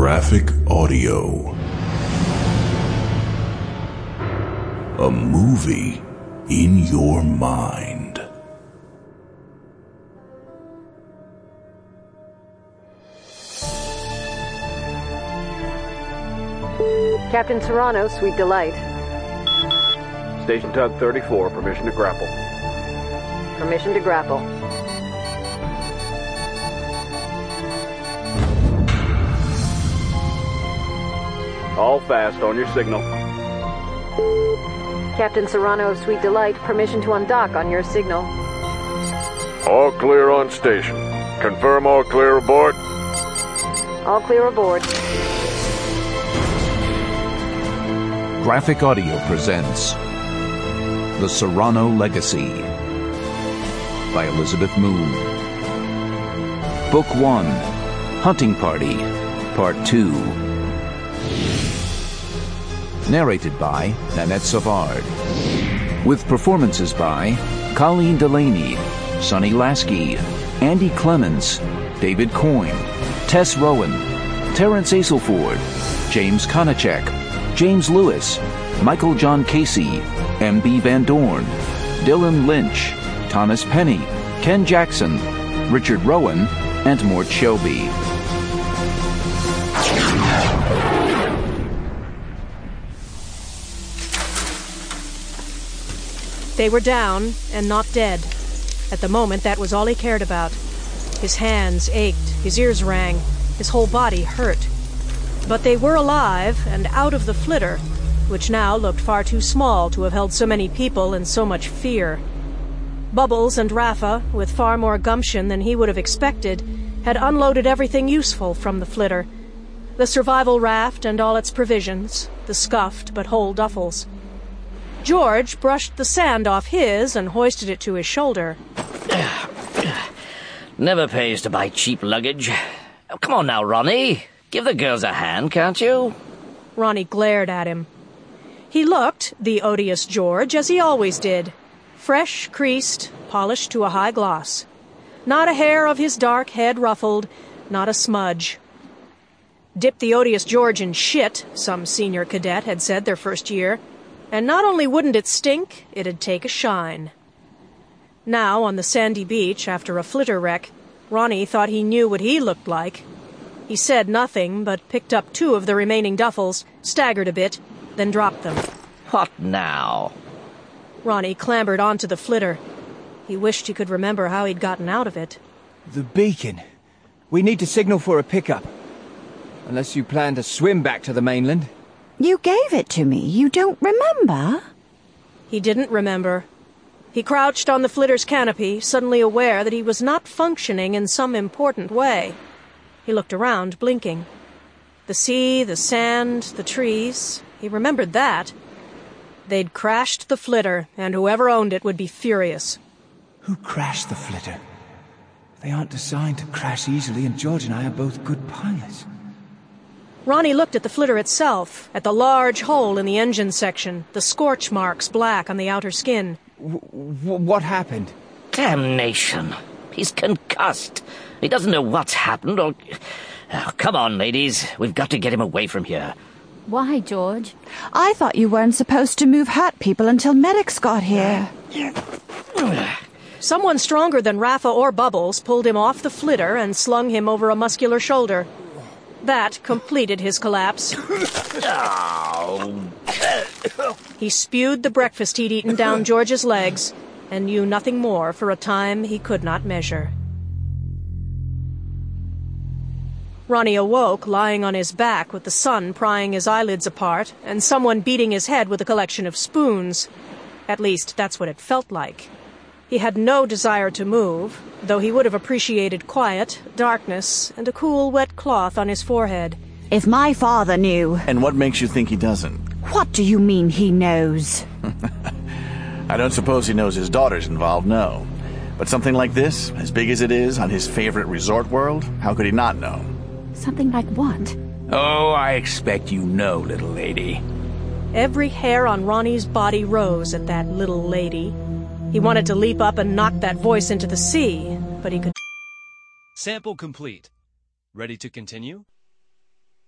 Graphic audio. A movie in your mind. Captain Serrano, Sweet Delight. Station Tug 34, permission to grapple. Permission to grapple. All fast on your signal. Captain Serrano of Sweet Delight, permission to undock on your signal. All clear on station. Confirm all clear aboard. All clear aboard. Graphic Audio presents The Serrano Legacy by Elizabeth Moon. Book 1, Hunting Party, Part 2. Narrated by Nanette Savard. With performances by Colleen Delaney, Sonny Lasky, Andy Clemens, David Coyne, Tess Rowan, Terrence Aselford, James Konachek, James Lewis, Michael John Casey, M.B. Van Dorn, Dylan Lynch, Thomas Penny, Ken Jackson, Richard Rowan, and Mort Shelby. They were down and not dead. At the moment, that was all he cared about. His hands ached, his ears rang, his whole body hurt. But they were alive and out of the flitter, which now looked far too small to have held so many people and so much fear. Bubbles and Rafa, with far more gumption than he would have expected, had unloaded everything useful from the flitter. The survival raft and all its provisions, the scuffed but whole duffels. George brushed the sand off his and hoisted it to his shoulder. Never pays to buy cheap luggage. Oh, come on now, Ronnie. Give the girls a hand, can't you? Ronnie glared at him. He looked, the odious George, as he always did. Fresh, creased, polished to a high gloss. Not a hair of his dark head ruffled, not a smudge. Dip the odious George in shit, some senior cadet had said their first year. And not only wouldn't it stink, it'd take a shine. Now, on the sandy beach, after a flitter wreck, Ronnie thought he knew what he looked like. He said nothing, but picked up 2 of the remaining duffels, staggered a bit, then dropped them. What now? Ronnie clambered onto the flitter. He wished he could remember how he'd gotten out of it. The beacon. We need to signal for a pickup. Unless you plan to swim back to the mainland. You gave it to me. You don't remember? He didn't remember. He crouched on the flitter's canopy, suddenly aware that he was not functioning in some important way. He looked around, blinking. The sea, the sand, the trees. He remembered that. They'd crashed the flitter, and whoever owned it would be furious. Who crashed the flitter? They aren't designed to crash easily, and George and I are both good pilots. Ronnie looked at the flitter itself, at the large hole in the engine section, the scorch marks black on the outer skin. What happened? Damnation. He's concussed. He doesn't know what's happened or... Oh, come on, ladies. We've got to get him away from here. Why, George? I thought you weren't supposed to move hurt people until medics got here. Someone stronger than Rafa or Bubbles pulled him off the flitter and slung him over a muscular shoulder. That completed his collapse. He spewed the breakfast he'd eaten down George's legs and knew nothing more for a time he could not measure. Ronnie awoke lying on his back with the sun prying his eyelids apart and someone beating his head with a collection of spoons. At least, that's what it felt like. He had no desire to move, though he would have appreciated quiet, darkness, and a cool, wet cloth on his forehead. If my father knew... And what makes you think he doesn't? What do you mean he knows? I don't suppose he knows his daughter's involved, no. But something like this, as big as it is, on his favorite resort world, how could he not know? Something like what? Oh, I expect you know, little lady. Every hair on Ronnie's body rose at that little lady. He wanted to leap up and knock that voice into the sea, but he could... Sample complete. Ready to continue?